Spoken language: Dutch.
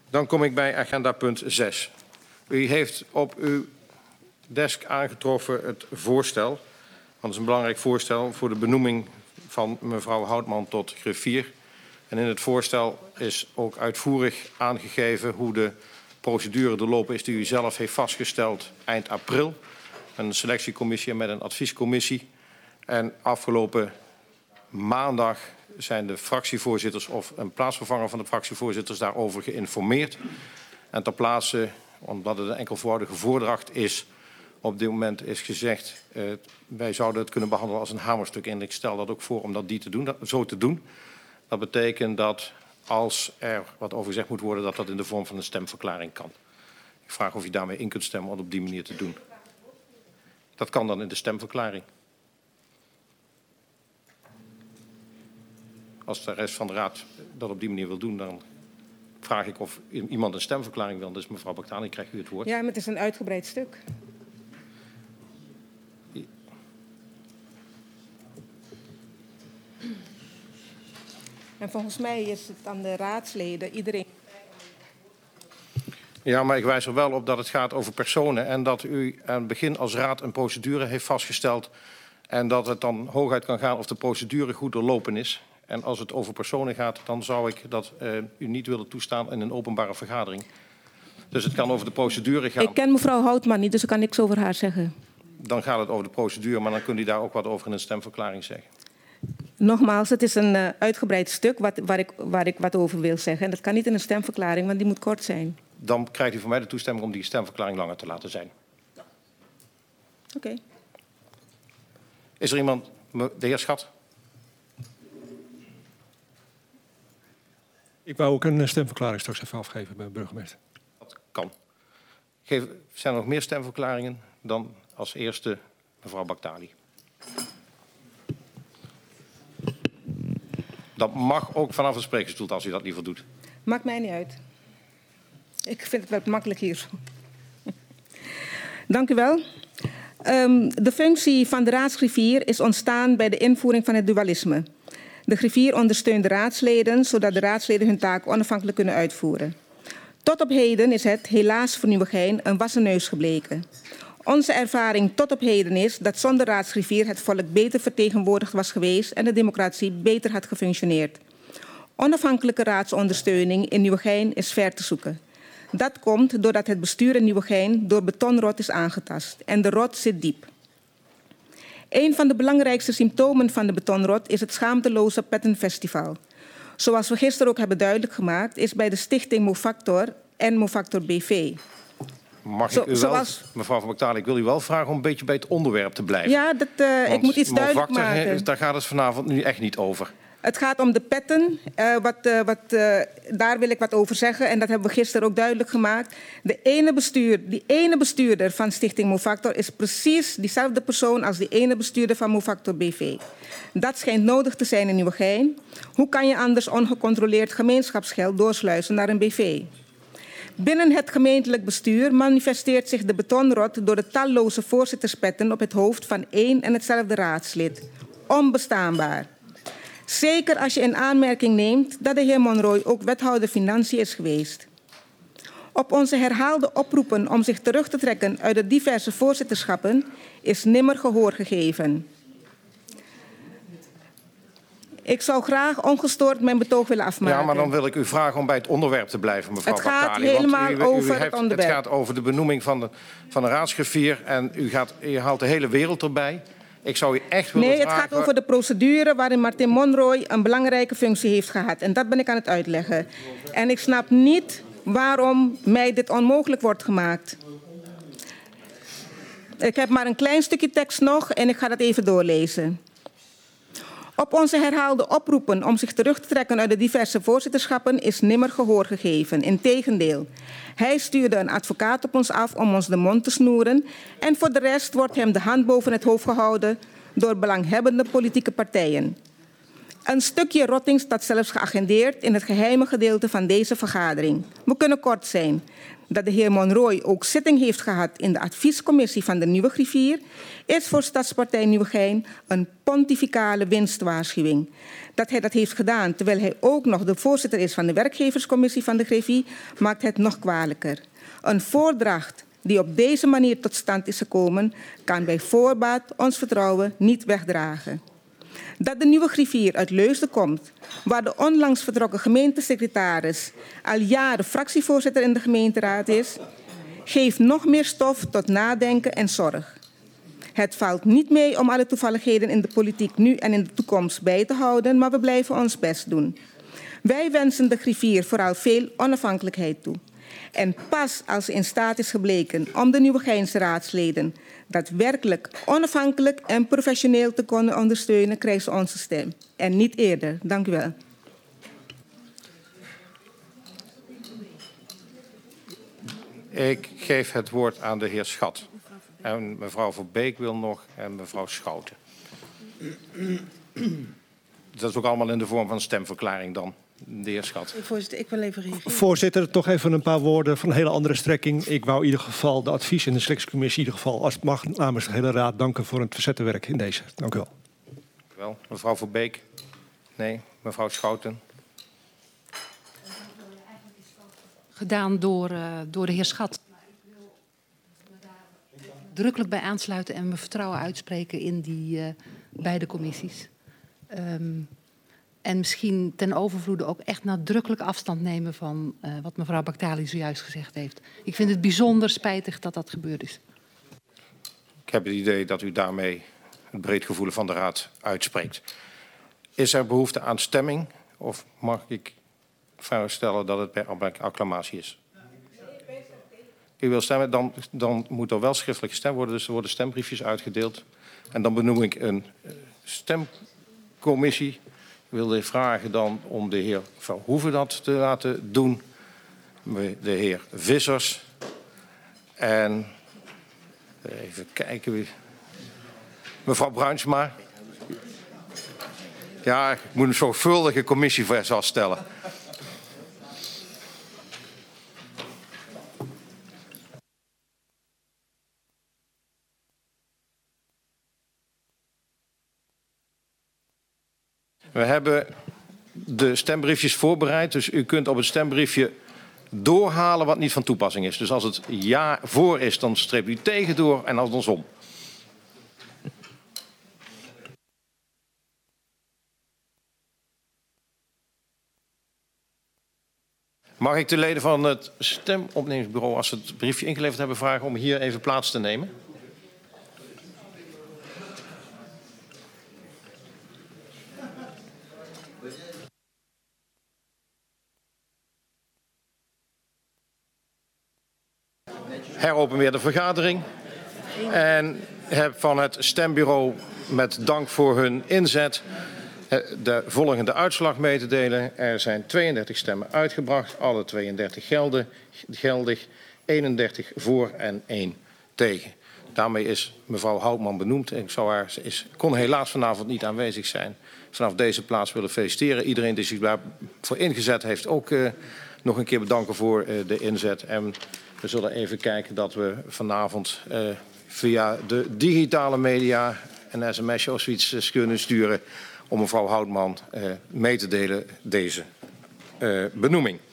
Dan kom ik bij agenda punt 6. U heeft op uw desk aangetroffen het voorstel. Want het is een belangrijk voorstel voor de benoeming van mevrouw Houtman tot griffier. En in het voorstel is ook uitvoerig aangegeven hoe de procedure doorlopen is die u zelf heeft vastgesteld eind april. Met een selectiecommissie en met een adviescommissie. En afgelopen maandag zijn de fractievoorzitters of een plaatsvervanger van de fractievoorzitters daarover geïnformeerd. En ter plaatse, omdat het een enkelvoudige voordracht is, op dit moment is gezegd, wij zouden het kunnen behandelen als een hamerstuk. En ik stel dat ook voor om dat zo te doen. Dat betekent dat als er wat over gezegd moet worden, dat dat in de vorm van een stemverklaring kan. Ik vraag of u daarmee in kunt stemmen om het op die manier te doen. Dat kan dan in de stemverklaring. Als de rest van de Raad dat op die manier wil doen, dan vraag ik of iemand een stemverklaring wil. Dus mevrouw Baktani, krijgt u het woord. Ja, maar het is een uitgebreid stuk. En volgens mij is het aan de raadsleden, iedereen... Ja, maar ik wijs er wel op dat het gaat over personen en dat u aan het begin als raad een procedure heeft vastgesteld en dat het dan hooguit kan gaan of de procedure goed doorlopen is. En als het over personen gaat, dan zou ik dat u niet willen toestaan in een openbare vergadering. Dus het kan over de procedure gaan. Ik ken mevrouw Houtman niet, dus ik kan niks over haar zeggen. Dan gaat het over de procedure, maar dan kunt u daar ook wat over in een stemverklaring zeggen. Nogmaals, het is een uitgebreid stuk waar ik wat over wil zeggen. En dat kan niet in een stemverklaring, want die moet kort zijn. Dan krijgt u van mij de toestemming om die stemverklaring langer te laten zijn. Oké. Is er iemand? De heer Schat. Ik wou ook een stemverklaring straks even afgeven bij de burgemeester. Dat kan. Zijn er nog meer stemverklaringen? Dan als eerste mevrouw Baktali. Dat mag ook vanaf het sprekersstoel als u dat liever doet. Maakt mij niet uit. Ik vind het wel makkelijk hier. Dank u wel. De functie van de raadsgriffier is ontstaan bij de invoering van het dualisme. De griffier ondersteunt de raadsleden, zodat de raadsleden hun taak onafhankelijk kunnen uitvoeren. Tot op heden is het, helaas voor Nieuwegein, een wassen neus gebleken. Onze ervaring tot op heden is dat zonder raadsgriffier het volk beter vertegenwoordigd was geweest en de democratie beter had gefunctioneerd. Onafhankelijke raadsondersteuning in Nieuwegein is ver te zoeken. Dat komt doordat het bestuur in Nieuwegein door betonrot is aangetast en de rot zit diep. Een van de belangrijkste symptomen van de betonrot is het schaamteloze pettenfestival. Zoals we gisteren ook hebben duidelijk gemaakt, is bij de stichting Mofactor en Mofactor BV. Mag ik u wel, mevrouw van Baktali, ik wil u wel vragen om een beetje bij het onderwerp te blijven. Ja, ik moet iets duidelijk maken. Daar gaat het vanavond nu echt niet over. Het gaat om de petten. Daar wil ik wat over zeggen. En dat hebben we gisteren ook duidelijk gemaakt. Die ene bestuurder van Stichting Mofactor is precies diezelfde persoon als die ene bestuurder van Mofactor BV. Dat schijnt nodig te zijn in Nieuwegein. Hoe kan je anders ongecontroleerd gemeenschapsgeld doorsluizen naar een BV? Binnen het gemeentelijk bestuur manifesteert zich de betonrot door de talloze voorzitterspetten op het hoofd van één en hetzelfde raadslid. Onbestaanbaar. Zeker als je in aanmerking neemt dat de heer Monroy ook wethouder Financiën is geweest. Op onze herhaalde oproepen om zich terug te trekken uit de diverse voorzitterschappen is nimmer gehoor gegeven. Ik zou graag ongestoord mijn betoog willen afmaken. Ja, maar dan wil ik u vragen om bij het onderwerp te blijven, mevrouw Baktali. Het gaat helemaal over het onderwerp. Het gaat over de benoeming van de raadsgriffier en u haalt de hele wereld erbij. Ik zou u echt willen vragen... Nee, het gaat over de procedure waarin Martin Monroy een belangrijke functie heeft gehad. En dat ben ik aan het uitleggen. En ik snap niet waarom mij dit onmogelijk wordt gemaakt. Ik heb maar een klein stukje tekst nog en ik ga dat even doorlezen. Op onze herhaalde oproepen om zich terug te trekken uit de diverse voorzitterschappen is nimmer gehoor gegeven. Integendeel, hij stuurde een advocaat op ons af om ons de mond te snoeren en voor de rest wordt hem de hand boven het hoofd gehouden door belanghebbende politieke partijen. Een stukje rotting staat zelfs geagendeerd in het geheime gedeelte van deze vergadering. We kunnen kort zijn. Dat de heer Monroy ook zitting heeft gehad in de adviescommissie van de nieuwe griffier, is voor Stadspartij Nieuwegein een pontificale winstwaarschuwing. Dat hij dat heeft gedaan terwijl hij ook nog de voorzitter is van de werkgeverscommissie van de griffier, maakt het nog kwalijker. Een voordracht die op deze manier tot stand is gekomen, kan bij voorbaat ons vertrouwen niet wegdragen. Dat de nieuwe griffier uit Leusden komt, waar de onlangs vertrokken gemeentesecretaris al jaren fractievoorzitter in de gemeenteraad is, geeft nog meer stof tot nadenken en zorg. Het valt niet mee om alle toevalligheden in de politiek nu en in de toekomst bij te houden, maar we blijven ons best doen. Wij wensen de griffier vooral veel onafhankelijkheid toe. En pas als in staat is gebleken om de Nieuwegeinse raadsleden daadwerkelijk onafhankelijk en professioneel te kunnen ondersteunen, krijgt ze onze stem. En niet eerder. Dank u wel. Ik geef het woord aan de heer Schat. En mevrouw Verbeek wil nog en mevrouw Schouten. Dat is ook allemaal in de vorm van een stemverklaring dan. De heer Schat. Voorzitter, ik wil even reageren. Voorzitter, toch even een paar woorden van een hele andere strekking. Ik wou in ieder geval de advies- en de selectiecommissie, in ieder geval als het mag, namens de hele raad danken voor het verzette werk in deze. Dank u wel. Dank u wel. Mevrouw Verbeek? Nee. Mevrouw Schouten? Gedaan door de heer Schat. Drukkelijk bij aansluiten en mijn vertrouwen uitspreken in die beide commissies. En misschien ten overvloede ook echt nadrukkelijk afstand nemen van wat mevrouw Baktali zojuist gezegd heeft. Ik vind het bijzonder spijtig dat dat gebeurd is. Ik heb het idee dat u daarmee het breed gevoel van de raad uitspreekt. Is er behoefte aan stemming of mag ik vaststellen dat het per acclamatie is? U wil stemmen, dan moet er wel schriftelijk gestemd worden. Dus er worden stembriefjes uitgedeeld. En dan benoem ik een stemcommissie. Ik wilde vragen dan om de heer Verhoeven dat te laten doen. De heer Vissers. En even kijken. Mevrouw Bruinsma. Ja, ik moet een zorgvuldige commissie vaststellen. We hebben de stembriefjes voorbereid, dus u kunt op het stembriefje doorhalen wat niet van toepassing is. Dus als het ja voor is, dan streept u tegen door en andersom. Mag ik de leden van het stemopnemingsbureau, als ze het briefje ingeleverd hebben, vragen om hier even plaats te nemen? Heropen weer de vergadering. En heb van het stembureau met dank voor hun inzet de volgende uitslag mee te delen. Er zijn 32 stemmen uitgebracht, alle 32 geldig, 31 voor en 1 tegen. Daarmee is mevrouw Houtman benoemd. Ik zou haar, kon helaas vanavond niet aanwezig zijn. Vanaf deze plaats willen feliciteren. Iedereen die zich daarvoor ingezet heeft ook nog een keer bedanken voor de inzet. En we zullen even kijken dat we vanavond via de digitale media een sms'je of zoiets kunnen sturen om mevrouw Houtman mee te delen deze benoeming.